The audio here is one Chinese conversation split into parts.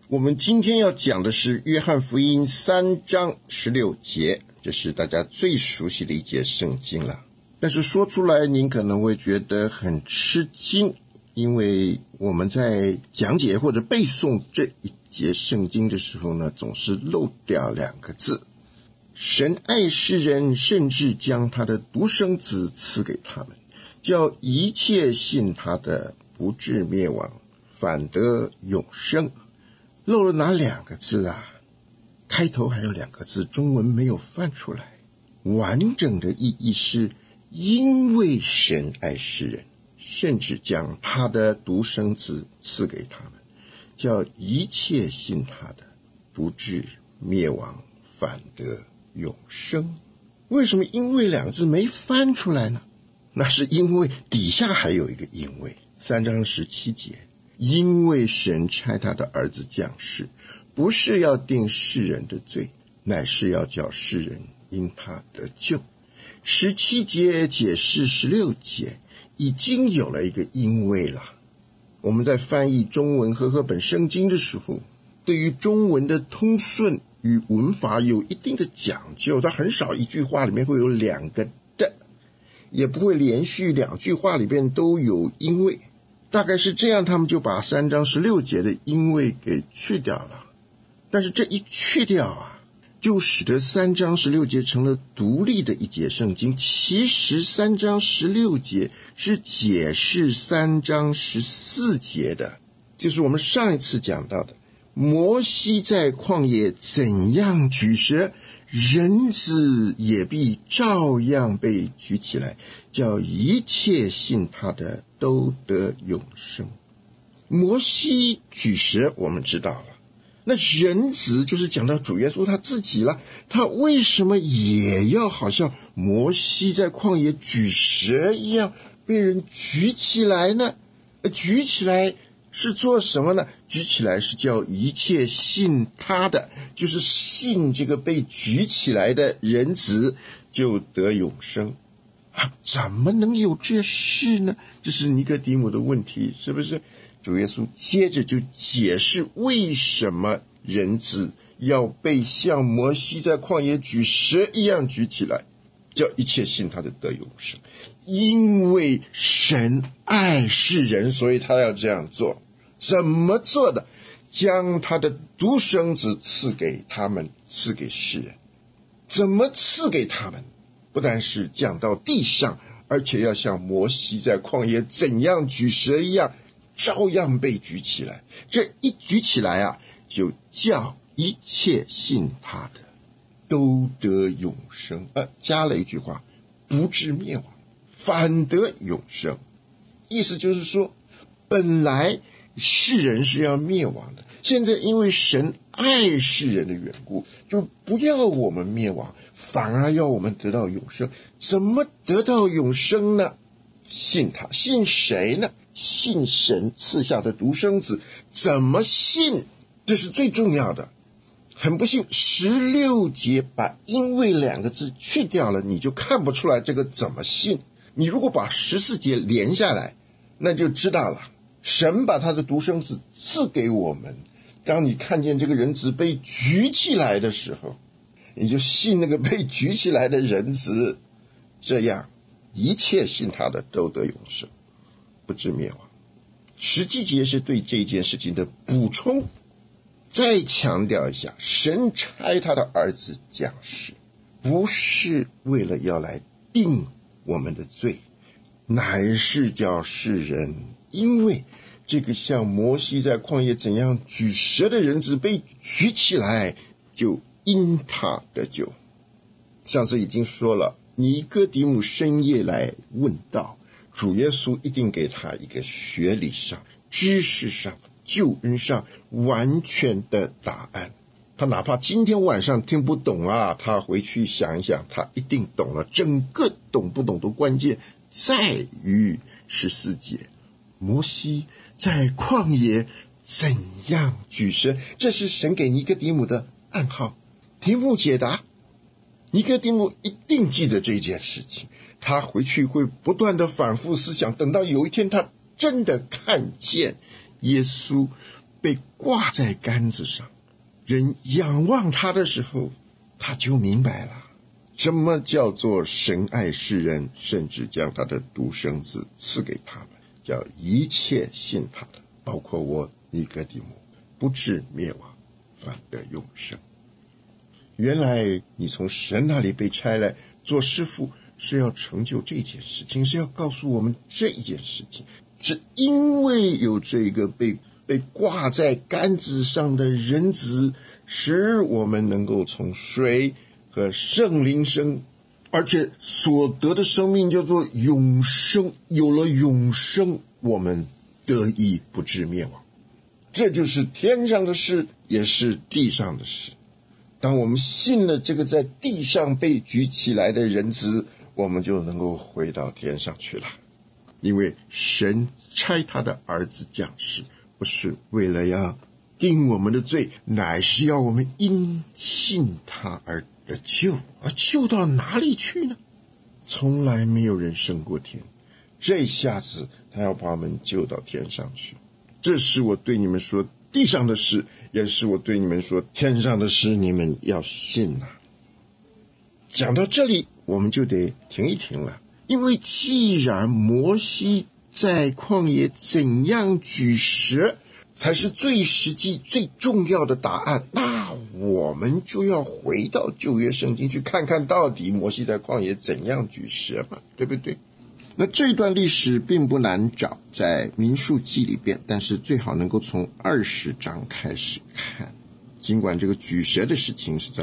我们今天要讲的是约翰福音3章16节，这是大家最熟悉的一节圣经了。但是说出来您可能会觉得很吃惊，因为我们在讲解或者背诵这一节圣经的时候呢，总是漏掉两个字：神爱世人，甚至将他的独生子赐给他们，叫一切信他的不至灭亡，反得永生。漏了哪两个字啊？开头还有两个字，中文没有翻出来。完整的意义是，因为神爱世人，甚至将他的独生子赐给他们，叫一切信他的不至灭亡，反得永生。为什么因为两个字没翻出来呢？那是因为底下还有一个因为。3章17节，因为神差他的儿子降世，不是要定世人的罪，乃是要叫世人因他得救。17节解释16节，已经有了一个因为了。我们在翻译中文和合本圣经的时候，对于中文的通顺与文法有一定的讲究，它很少一句话里面会有两个的，也不会连续两句话里面都有因为。大概是这样，他们就把3章16节的因为给去掉了。但是这一去掉啊，就使得3章16节成了独立的一节圣经。其实3章16节是解释3章14节的，就是我们上一次讲到的，摩西在旷野怎样举蛇，人子也必照样被举起来，叫一切信他的都得永生。摩西举蛇我们知道了，那人子就是讲到主耶稣他自己了，他为什么也要好像摩西在旷野举蛇一样被人举起来呢？举起来是做什么呢？举起来是叫一切信他的，就是信这个被举起来的人子就得永生。怎么能有这事呢？这是尼哥底母的问题，是不是？主耶稣接着就解释为什么人子要被像摩西在旷野举蛇一样举起来，叫一切信他的得永生。因为神爱世人，所以他要这样做。怎么做的？将他的独生子赐给他们，赐给世人。怎么赐给他们？不但是降到地上，而且要像摩西在旷野怎样举蛇一样，照样被举起来。这一举起来啊，就叫一切信他的都得永生。加了一句话，不至灭亡，反得永生。意思就是说，本来世人是要灭亡的，现在因为神爱世人的缘故，就不要我们灭亡，反而要我们得到永生。怎么得到永生呢？信他。信谁呢？信神赐下的独生子。怎么信？这是最重要的。很不幸16节把因为两个字去掉了，你就看不出来这个怎么信。你如果把14节连下来，那就知道了。神把他的独生子赐给我们，当你看见这个人子被举起来的时候，你就信那个被举起来的人子，这样一切信他的都得永生，不至灭亡。17节是对这件事情的补充。再强调一下，神差他的儿子降世，不是为了要来定我们的罪，乃是叫世人因为这个像摩西在旷野怎样举蛇的人子被举起来，就因他得救。上次已经说了，尼哥底母深夜来问道，主耶稣一定给他一个学理上、知识上、救恩上完全的答案。他哪怕今天晚上听不懂啊，他回去想一想，他一定懂了。整个懂不懂的关键在于14节，摩西在旷野怎样举蛇，这是神给尼哥底母的暗号。题目解答，尼哥底母一定记得这件事情，他回去会不断的反复思想，等到有一天他真的看见耶稣被挂在杆子上，人仰望他的时候，他就明白了什么叫做神爱世人，甚至将他的独生子赐给他们，叫一切信他的，包括我尼哥底母，不至灭亡，反得永生。原来你从神那里被差来做师父，是要成就这件事情，是要告诉我们这一件事情，是因为有这个被挂在杆子上的人子，使我们能够从水和圣灵生，而且所得的生命叫做永生。有了永生，我们得以不至灭亡。这就是天上的事，也是地上的事。当我们信了这个在地上被举起来的人子，我们就能够回到天上去了。因为神差他的儿子降世，不是为了要定我们的罪，乃是要我们因信他而得救。而救到哪里去呢？从来没有人升过天，这下子他要把我们救到天上去。这是我对你们说地上的事，也是我对你们说天上的事，你们要信啊。讲到这里我们就得停一停了，因为既然摩西在旷野怎样举蛇才是最实际最重要的答案，那我们就要回到旧约圣经去看看到底摩西在旷野怎样举蛇嘛，对不对？那这段历史并不难找，在民数记里边，但是最好能够从20章开始看，尽管这个举蛇的事情是在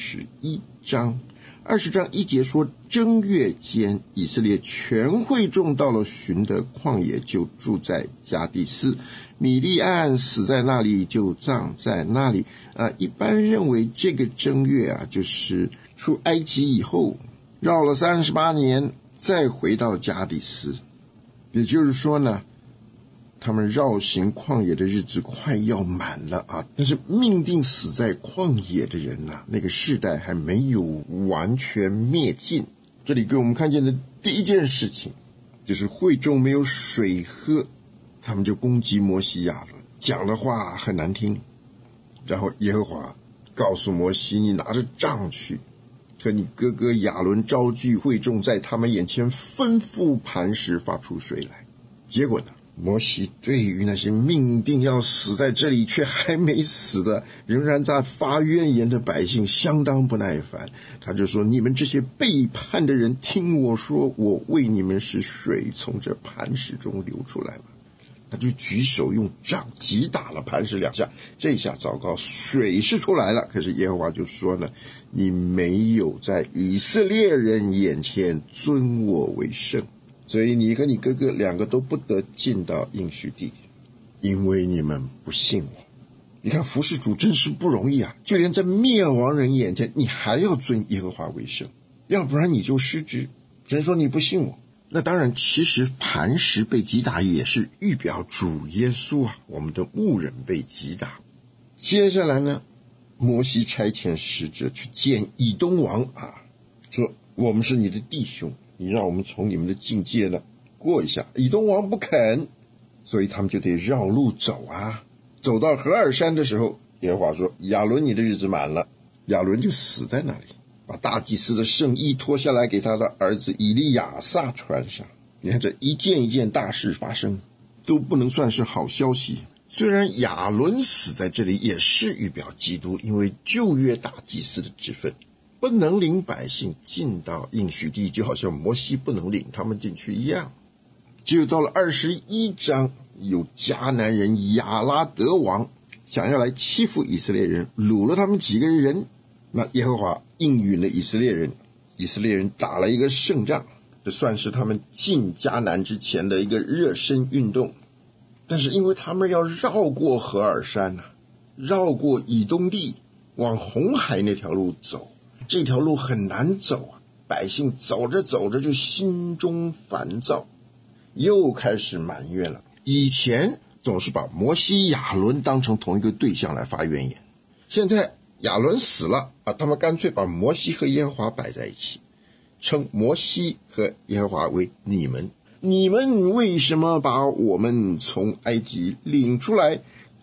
21章。20章1节说，正月间，以色列全会众到了寻的旷野，就住在迦迪斯。米利暗死在那里，就葬在那里。一般认为这个正月就是出埃及以后绕了38年再回到迦迪斯。也就是说呢，他们绕行旷野的日子快要满了但是命定死在旷野的人那个世代还没有完全灭尽。这里给我们看见的第一件事情，就是会众没有水喝，他们就攻击摩西亚伦，讲的话很难听。然后耶和华告诉摩西，你拿着杖去，和你哥哥亚伦招聚会众，在他们眼前吩咐磐石发出水来。结果呢，摩西对于那些命定要死在这里却还没死的仍然在发怨言的百姓相当不耐烦。他就说，你们这些背叛的人，听我说，我为你们使水从这磐石中流出来了。他就举手用杖击打了磐石2下，这下糟糕，水是出来了。可是耶和华就说呢，你没有在以色列人眼前尊我为圣，所以你和你哥哥2个都不得进到应许地，因为你们不信我。你看服侍主真是不容易就连在灭亡人眼前你还要尊耶和华为圣，要不然你就失职。神说你不信我，那当然其实磐石被击打也是预表主耶稣我们的牧人被击打。接下来呢，摩西差遣使者去见以东王说我们是你的弟兄，你让我们从你们的境界呢过一下。以东王不肯，所以他们就得绕路走走到何珥山的时候，耶和华说亚伦你的日子满了，亚伦就死在那里，把大祭司的圣衣脱下来给他的儿子以利亚撒穿上。你看这一件一件大事发生，都不能算是好消息。虽然亚伦死在这里也是预表基督，因为旧约大祭司的职分不能领百姓进到应许地，就好像摩西不能领他们进去一样。只有到了21章，有迦南人亚拉德王想要来欺负以色列人，掳了他们几个人。那耶和华应允了以色列人，以色列人打了一个胜仗，这算是他们进迦南之前的一个热身运动。但是因为他们要绕过何珥山绕过以东地，往红海那条路走，这条路很难走百姓走着走着就心中烦躁，又开始埋怨了。以前总是把摩西亚伦当成同一个对象来发怨言，现在亚伦死了他们干脆把摩西和耶和华摆在一起，称摩西和耶和华为你们为什么把我们从埃及领出来，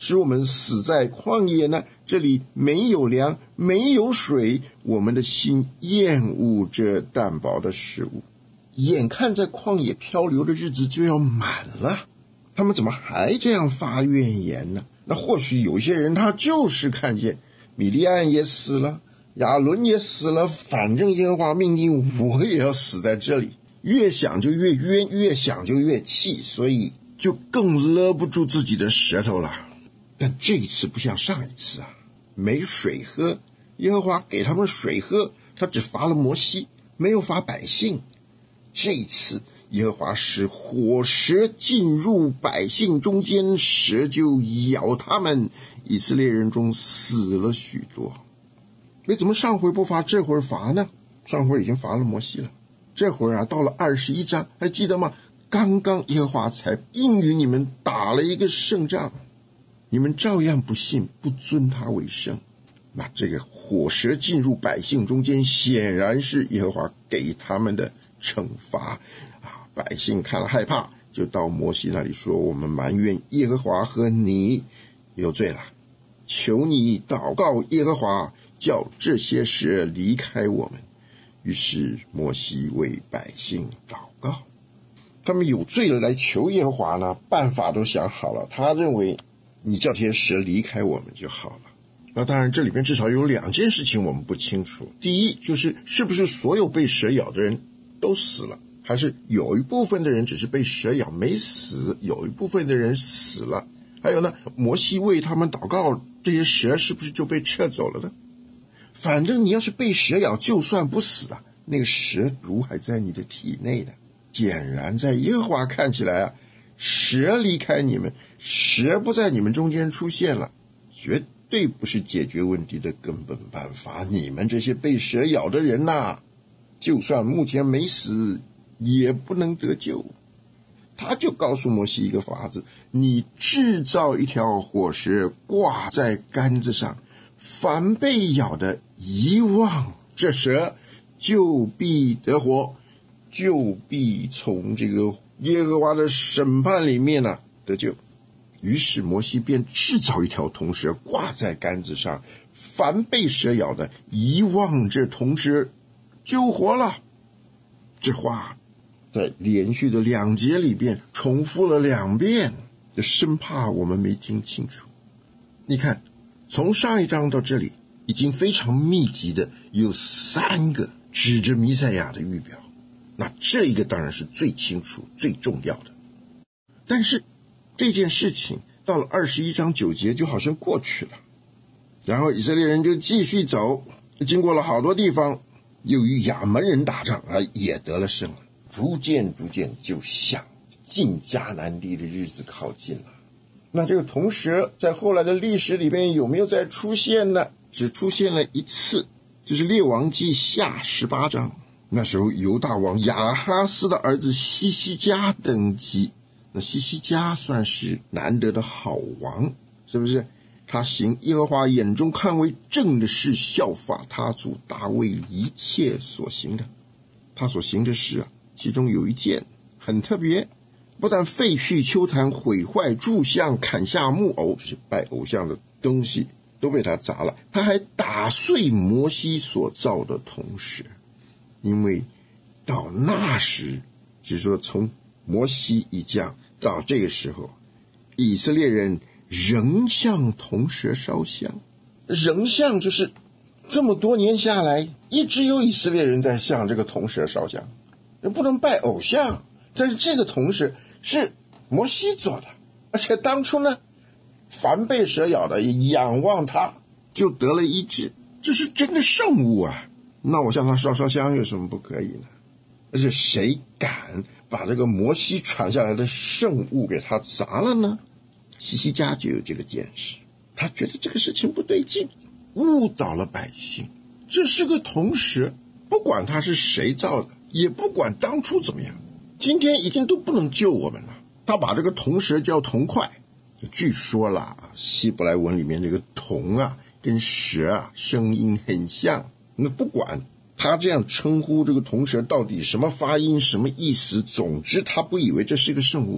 使我们死在旷野呢？这里没有粮，没有水，我们的心厌恶这淡薄的食物。眼看在旷野漂流的日子就要满了，他们怎么还这样发怨言呢？那或许有些人他就是看见米利暗也死了，亚伦也死了，反正耶和华命令我也要死在这里，越想就越冤，越想就越气，所以就更勒不住自己的舌头了。但这一次不像上一次啊，没水喝，耶和华给他们水喝，他只罚了摩西，没有罚百姓。这一次耶和华使火蛇进入百姓中间，蛇就咬他们，以色列人中死了许多。怎么上回不罚，这会儿罚呢？上回已经罚了摩西了，这会儿啊到了21章，还记得吗？刚刚耶和华才应允你们打了一个胜仗，你们照样不信，不尊他为圣。那这个火蛇进入百姓中间，显然是耶和华给他们的惩罚啊！百姓看了害怕，就到摩西那里说：我们埋怨耶和华和你有罪了，求你祷告耶和华，叫这些蛇离开我们。于是摩西为百姓祷告，他们有罪了来求耶和华呢，办法都想好了，他认为你叫这些蛇离开我们就好了。那当然这里面至少有2件事情我们不清楚。第一，就是是不是所有被蛇咬的人都死了，还是有一部分的人只是被蛇咬没死，有一部分的人死了。还有呢，摩西为他们祷告，这些蛇是不是就被撤走了呢？反正你要是被蛇咬，就算不死啊，那个蛇毒还在你的体内呢。显然在耶和华看起来啊，蛇离开你们，蛇不在你们中间出现了，绝对不是解决问题的根本办法。你们这些被蛇咬的人啊，就算目前没死，也不能得救。他就告诉摩西一个法子，你制造一条火蛇挂在杆子上，凡被咬的一望这蛇，就必得活，就必从这个耶和华的审判里面得救。于是摩西便制造一条铜蛇挂在杆子上，凡被蛇咬的一望这铜蛇就活了。这话在连续的2节里边重复了2遍，就生怕我们没听清楚。你看从上一章到这里已经非常密集的有3个指着弥赛亚的预表，那这一个当然是最清楚最重要的。但是这件事情到了21章9节就好像过去了，然后以色列人就继续走，经过了好多地方，又与亚扪人打仗也得了胜了，逐渐就向进迦南地的日子靠近了。那这个铜蛇在后来的历史里面有没有再出现呢？只出现了一次，就是列王记下18章，那时候犹大王亚哈斯的儿子西西家登基。那西西家算是难得的好王，是不是？他行耶和华眼中看为正的事，效法他祖大卫一切所行的。他所行的事其中有一件很特别，不但废去丘坛，毁坏柱像，砍下木偶，就是拜偶像的东西都被他砸了，他还打碎摩西所造的铜蛇。因为到那时，就是说从摩西一降到这个时候，以色列人仍向铜蛇烧香。仍向就是这么多年下来，一直有以色列人在向这个铜蛇烧香，不能拜偶像。但是这个铜蛇是摩西做的，而且当初呢，凡被蛇咬的仰望他就得了医治，这是真的圣物啊。那我向他烧香有什么不可以呢？而且谁敢把这个摩西传下来的圣物给他砸了呢？西西家就有这个见识，他觉得这个事情不对劲，误导了百姓。这是个铜蛇，不管他是谁造的，也不管当初怎么样，今天已经都不能救我们了。他把这个铜蛇叫铜块，据说啦，希伯来文里面这个铜跟蛇声音很像。那不管他这样称呼这个铜蛇到底什么发音什么意思，总之他不以为这是个圣物。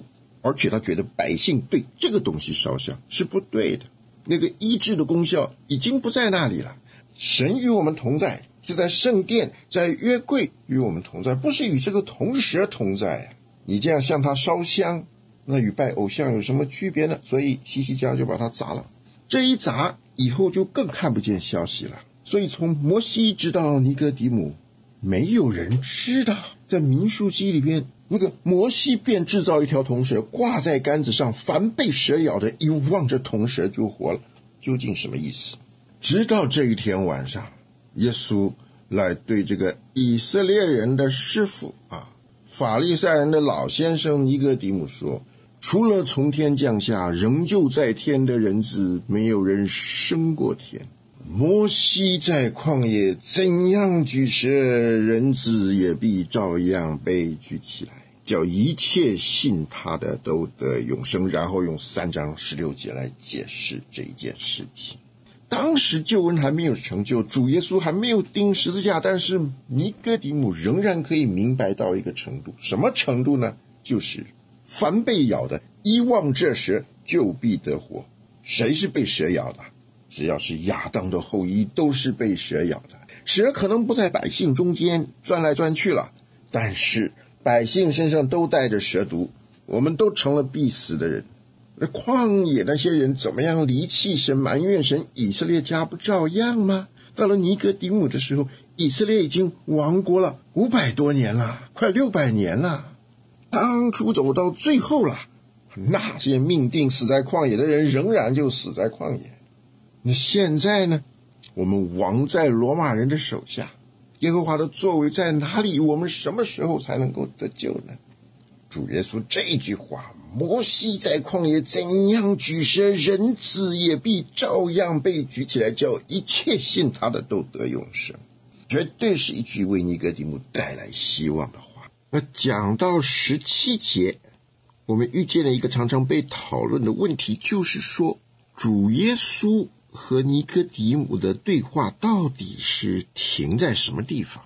而且他觉得百姓对这个东西烧香是不对的，那个医治的功效已经不在那里了。神与我们同在，就在圣殿，在约柜与我们同在，不是与这个铜蛇同在。你这样向他烧香，那与拜偶像有什么区别呢？所以希西家就把它砸了。这一砸以后就更看不见消息了。所以从摩西直到尼哥底母，没有人知道，在民数记里边，那个摩西便制造一条铜蛇挂在杆子上，凡被蛇咬的一望着铜蛇就活了。究竟什么意思？直到这一天晚上，耶稣来对这个以色列人的师傅法利赛人的老先生尼哥底母说，除了从天降下仍旧在天的人子，没有人升过天。摩西在旷野怎样举蛇，人子也必照样被举起来，叫一切信他的都得永生。然后用3章16节来解释这一件事情。当时救恩还没有成就，主耶稣还没有钉十字架，但是尼哥底母仍然可以明白到一个程度。什么程度呢？就是凡被咬的一望这蛇就必得活。谁是被蛇咬的？只要是亚当的后裔都是被蛇咬的。蛇可能不在百姓中间钻来钻去了，但是百姓身上都带着蛇毒，我们都成了必死的人。那旷野那些人怎么样离弃神埋怨神，以色列家不照样吗？到了尼哥底母的时候，以色列已经亡国了500多年了，快600年了，当初走到最后了，那些命定死在旷野的人仍然就死在旷野。那现在呢？我们亡在罗马人的手下，耶和华的作为在哪里？我们什么时候才能够得救呢？主耶稣这句话，摩西在旷野怎样举蛇，人子也必照样被举起来，叫一切信他的都得永生，绝对是一句为尼哥底母带来希望的话。那讲到17节，我们遇见了一个常常被讨论的问题，就是说主耶稣和尼哥底母的对话到底是停在什么地方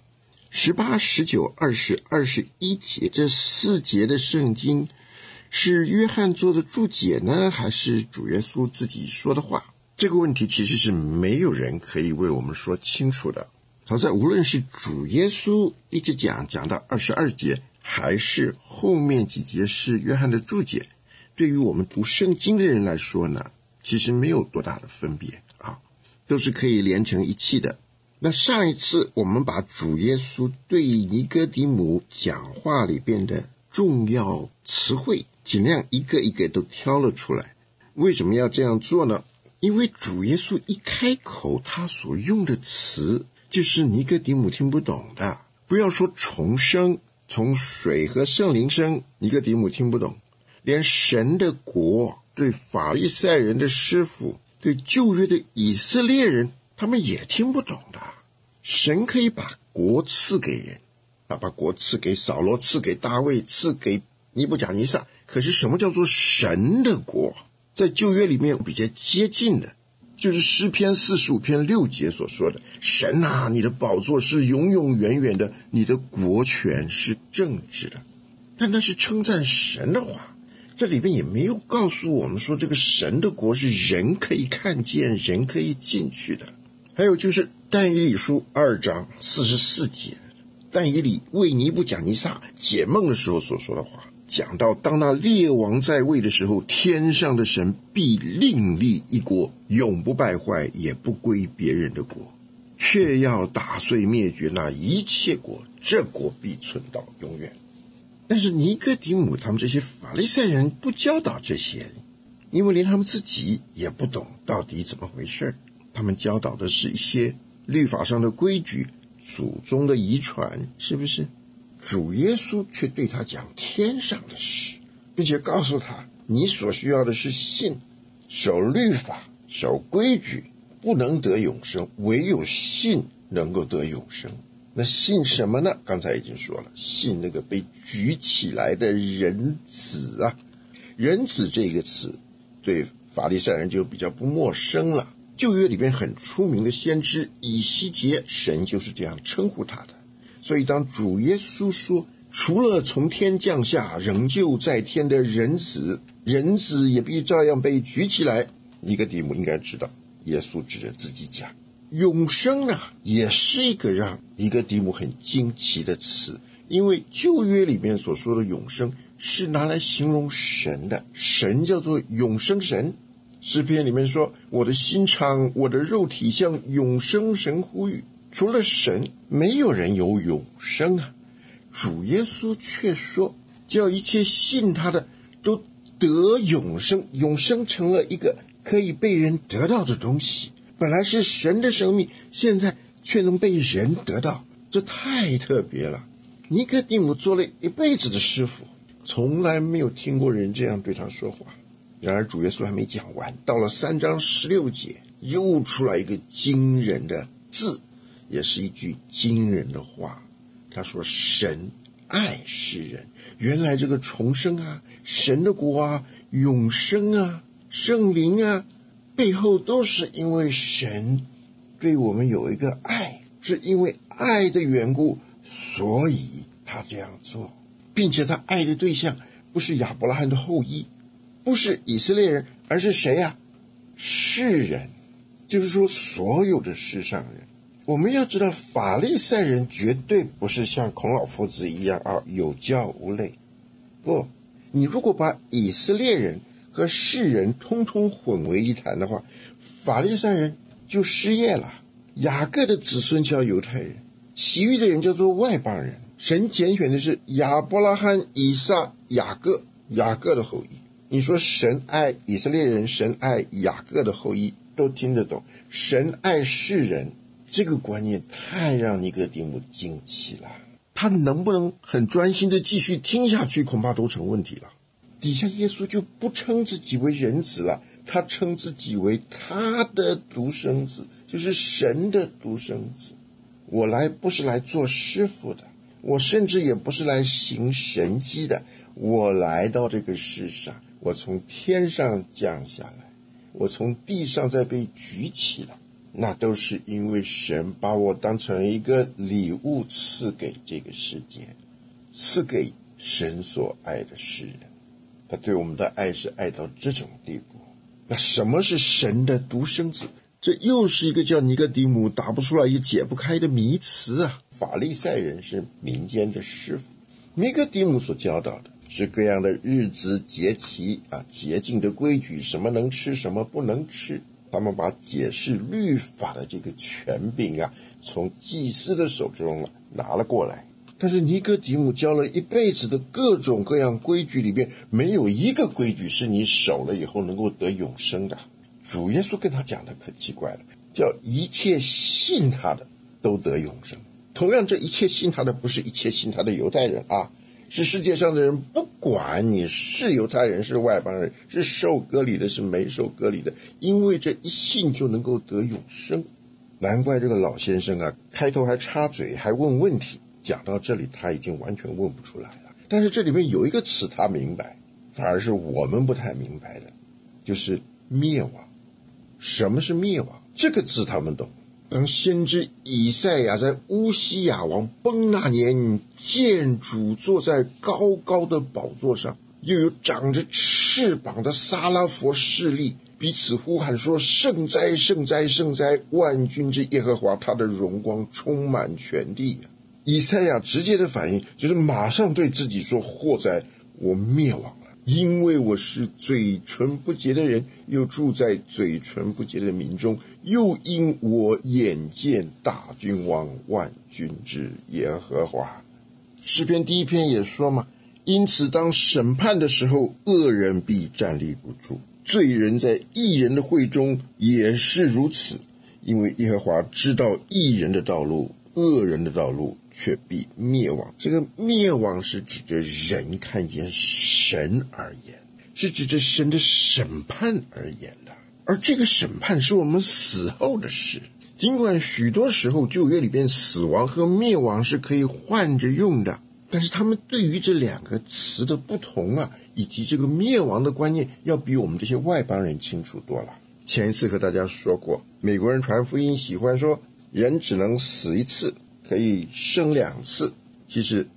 ？18、19、20、21节这4节的圣经是约翰做的注解呢，还是主耶稣自己说的话？这个问题其实是没有人可以为我们说清楚的。好在无论是主耶稣一直讲到22节，还是后面几节是约翰的注解，对于我们读圣经的人来说呢，其实没有多大的分别都是可以连成一气的。那上一次我们把主耶稣对尼哥底母讲话里边的重要词汇尽量一个一个都挑了出来。为什么要这样做呢？因为主耶稣一开口，他所用的词就是尼哥底母听不懂的。不要说重生，从水和圣灵生，尼哥底母听不懂，连神的国对法利赛人的师傅，对旧约的以色列人，他们也听不懂的。神可以把国赐给人，把国赐给扫罗，赐给大卫，赐给尼布甲尼撒。可是什么叫做神的国？在旧约里面比较接近的，就是诗篇45篇6节所说的，神啊，你的宝座是永永远远的，你的国权是正直的。但那是称赞神的话，这里边也没有告诉我们说这个神的国是人可以看见，人可以进去的。还有就是但以理书2章44节，但以理为尼布甲尼撒解梦的时候所说的话，讲到当那列王在位的时候，天上的神必另立一国，永不败坏，也不归别人的国，却要打碎灭绝那一切国，这国必存到永远。但是尼哥底母他们这些法利赛人不教导这些，因为连他们自己也不懂到底怎么回事。他们教导的是一些律法上的规矩，祖宗的遗传，是不是？主耶稣却对他讲天上的事，并且告诉他，你所需要的是信，守律法，守规矩，不能得永生，唯有信能够得永生。那信什么呢？刚才已经说了，信那个被举起来的人子啊。人子这个词对法利赛人就比较不陌生了，旧约里面很出名的先知以西结，神就是这样称呼他的。所以当主耶稣说除了从天降下仍旧在天的人子，人子也必照样被举起来。尼哥底母应该知道，耶稣指着自己讲，永生啊，也是一个让尼哥底母很惊奇的词，因为旧约里面所说的永生是拿来形容神的，神叫做永生神。诗篇里面说，我的心肠，我的肉体向永生神呼吁。除了神，没有人有永生啊。主耶稣却说，叫一切信他的都得永生。永生成了一个可以被人得到的东西，本来是神的生命，现在却能被人得到，这太特别了。尼哥底母做了一辈子的师傅，从来没有听过人这样对他说话。然而主耶稣还没讲完，到了3章16节，又出来一个惊人的字，也是一句惊人的话。他说神爱世人。原来这个重生啊，神的国啊，永生啊，圣灵啊，背后都是因为神对我们有一个爱，是因为爱的缘故，所以他这样做，并且他爱的对象不是亚伯拉罕的后裔，不是以色列人，而是谁啊？世人，就是说所有的世上人。我们要知道，法利赛人绝对不是像孔老夫子一样有教无类。不，你如果把以色列人和世人通通混为一谈的话，法利赛人就失业了。雅各的子孙叫犹太人，其余的人叫做外邦人。神拣选的是亚伯拉罕、以撒、雅各的后裔。你说神爱以色列人，神爱雅各的后裔，都听得懂。神爱世人，这个观念太让尼哥底母惊奇了。他能不能很专心的继续听下去，恐怕都成问题了。底下耶稣就不称自己为人子了，他称自己为他的独生子，就是神的独生子。我来不是来做师傅的，我甚至也不是来行神迹的，我来到这个世上，我从天上降下来，我从地上再被举起来，那都是因为神把我当成一个礼物赐给这个世界，赐给神所爱的世人。他对我们的爱是爱到这种地步。那什么是神的独生子？这又是一个叫尼哥底母打不出来也解不开的迷词啊！法利赛人是民间的师傅，尼哥底母所教导的是各样的日子节期洁净的规矩，什么能吃什么不能吃。他们把解释律法的这个权柄从祭司的手中拿了过来。但是尼哥底母教了一辈子的各种各样规矩里面，没有一个规矩是你守了以后能够得永生的。主耶稣跟他讲的可奇怪了，叫一切信他的都得永生。同样，这一切信他的不是一切信他的犹太人是世界上的人，不管你是犹太人是外邦人，是受割礼的是没受割礼的，因为这一信就能够得永生。难怪这个老先生开头还插嘴还问问题，讲到这里他已经完全问不出来了。但是这里面有一个词他明白，反而是我们不太明白的，就是灭亡。什么是灭亡？这个字他们懂。当先知以赛亚在乌西雅王崩那年，见主坐在高高的宝座上，又有长着翅膀的撒拉佛侍立，彼此呼喊说：圣哉圣哉圣哉，万军之耶和华，他的荣光充满全地。以赛亚直接的反应就是马上对自己说：祸哉，我灭亡了，因为我是嘴唇不洁的人，又住在嘴唇不洁的民中，又因我眼见大君王万军之耶和华。诗篇第1篇也说嘛，因此当审判的时候，恶人必站立不住，罪人在义人的会中也是如此，因为耶和华知道义人的道路，恶人的道路却必灭亡。这个灭亡是指着人看见神而言，是指着神的审判而言的。而这个审判是我们死后的事。尽管许多时候旧约里边死亡和灭亡是可以换着用的，但是他们对于这两个词的不同以及这个灭亡的观念，要比我们这些外邦人清楚多了。前一次和大家说过，美国人传福音喜欢说人只能死一次，可以生2次。其实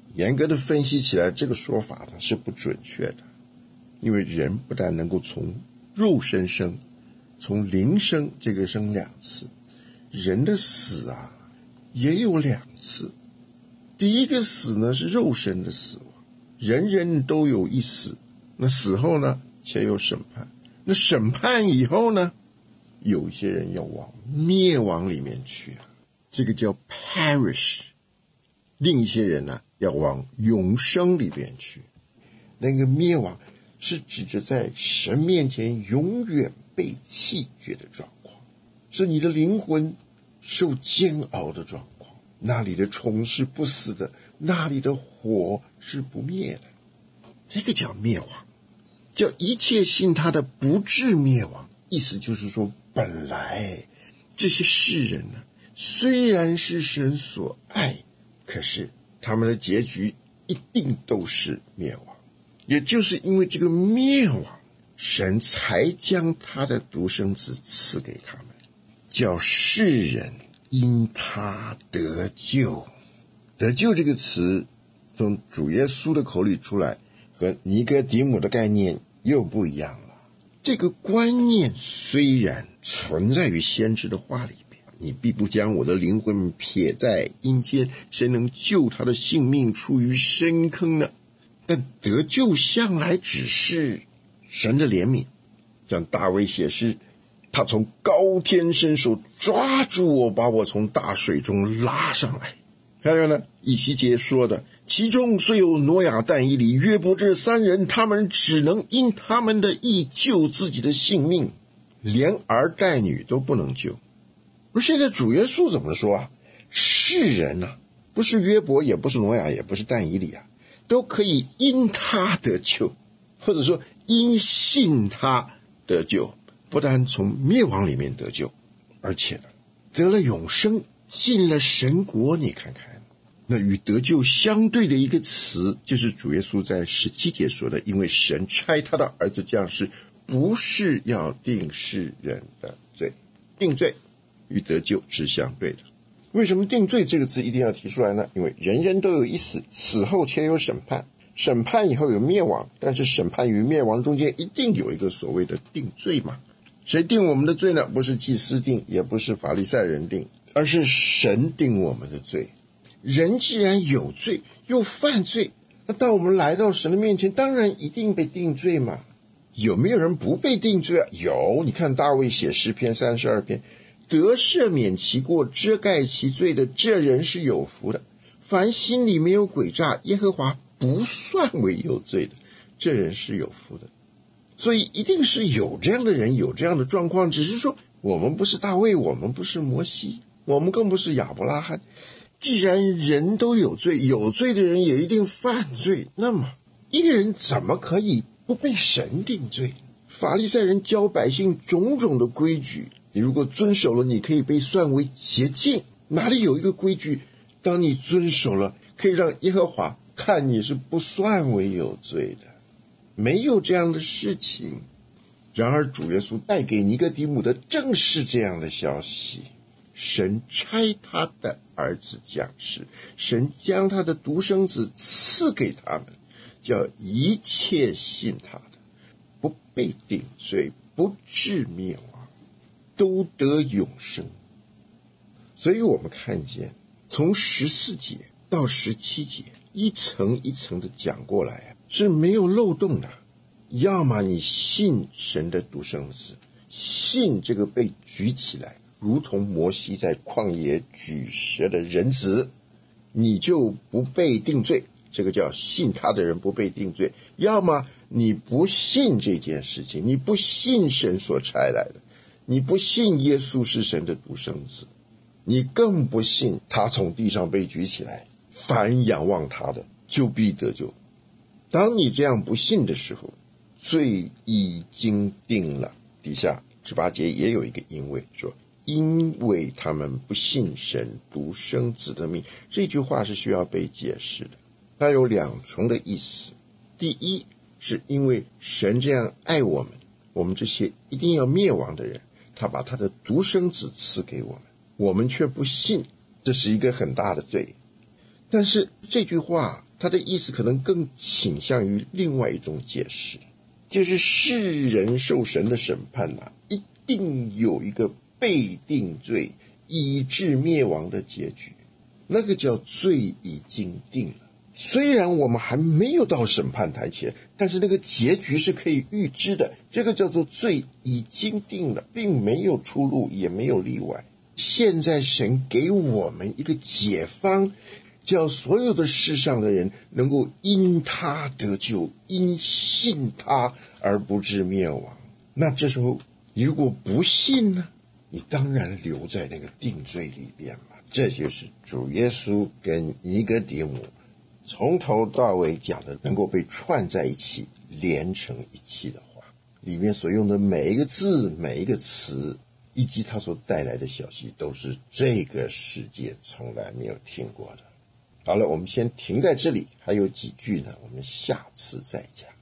严格的分析起来，这个说法呢是不准确的。因为人不但能够从肉身生，从灵生，这个生2次，人的死啊也有2次。第一个死呢是肉身的死亡，人人都有一死，那死后呢且有审判，那审判以后呢，有一些人要往灭亡里面去啊，这个叫 perish， 另一些人呢要往永生里边去。那个灭亡是指着在神面前永远被弃绝的状况，是你的灵魂受煎熬的状况，那里的虫是不死的，那里的火是不灭的，这个叫灭亡，叫一切信他的不至灭亡。意思就是说，本来这些世人呢，虽然是神所爱，可是他们的结局一定都是灭亡。也就是因为这个灭亡，神才将他的独生子赐给他们，叫世人因他得救。得救这个词从主耶稣的口里出来，和尼哥底母的概念又不一样了。这个观念虽然存在于先知的话里边，你必不将我的灵魂撇在阴间，谁能救他的性命出于深坑呢？但得救向来只是神的怜悯，像大卫写诗，他从高天伸手抓住我，把我从大水中拉上来。还有呢，以西结说的，其中虽有挪亚、但以理、约伯这3人，他们只能因他们的义救自己的性命，连儿带女都不能救。而现在主耶稣怎么说啊？世人啊，不是约伯，也不是挪亚，也不是但以理啊，都可以因他得救，或者说因信他得救，不但从灭亡里面得救，而且呢得了永生，进了神国。你看看，那与得救相对的一个词，就是主耶稣在17节说的，因为神差他的儿子降世，不是要定世人的罪。定罪与得救是相对的。为什么定罪这个字一定要提出来呢？因为人人都有一死，死后且有审判，审判以后有灭亡，但是审判与灭亡中间一定有一个所谓的定罪嘛。谁定我们的罪呢？不是祭司定，也不是法利赛人定，而是神定我们的罪。人既然有罪又犯罪，那当我们来到神的面前，当然一定被定罪嘛。有没有人不被定罪啊？有，你看大卫写诗篇32篇，得赦免其过，遮盖其罪的，这人是有福的。凡心里没有诡诈，耶和华不算为有罪的，这人是有福的。所以一定是有这样的人，有这样的状况，只是说我们不是大卫，我们不是摩西，我们更不是亚伯拉罕。既然人都有罪，有罪的人也一定犯罪，那么一个人怎么可以不被神定罪？法利赛人教百姓种种的规矩，你如果遵守了，你可以被算为洁净。哪里有一个规矩，当你遵守了，可以让耶和华看你是不算为有罪的？没有这样的事情。然而主耶稣带给尼哥底母的正是这样的消息，神差他的儿子降世，神将他的独生子赐给他们，叫一切信他的不被定罪，不至灭亡，都得永生。所以我们看见从14节到17节一层一层的讲过来，是没有漏洞的。要么你信神的独生子，信这个被举起来如同摩西在旷野举蛇的人子，你就不被定罪，这个叫信他的人不被定罪。要么你不信这件事情，你不信神所差来的，你不信耶稣是神的独生子，你更不信他从地上被举起来，凡仰望他的就必得救。当你这样不信的时候，罪已经定了。底下18节也有一个因为，说因为他们不信神独生子的名，这句话是需要被解释的。它有2重的意思。第一，是因为神这样爱我们，我们这些一定要灭亡的人，他把他的独生子赐给我们，我们却不信，这是一个很大的罪。但是这句话他的意思可能更倾向于另外一种解释，就是世人受神的审判一定有一个被定罪以致灭亡的结局，那个叫罪已经定了。虽然我们还没有到审判台前，但是那个结局是可以预知的，这个叫做罪已经定了，并没有出路，也没有例外。现在神给我们一个解方，叫所有的世上的人能够因他得救，因信他而不致灭亡。那这时候如果不信呢，你当然留在那个定罪里边嘛。这就是主耶稣跟尼哥底母从头到尾讲的能够被串在一起，连成一气的话，里面所用的每一个字，每一个词，以及它所带来的消息，都是这个世界从来没有听过的。好了，我们先停在这里，还有几句呢，我们下次再讲。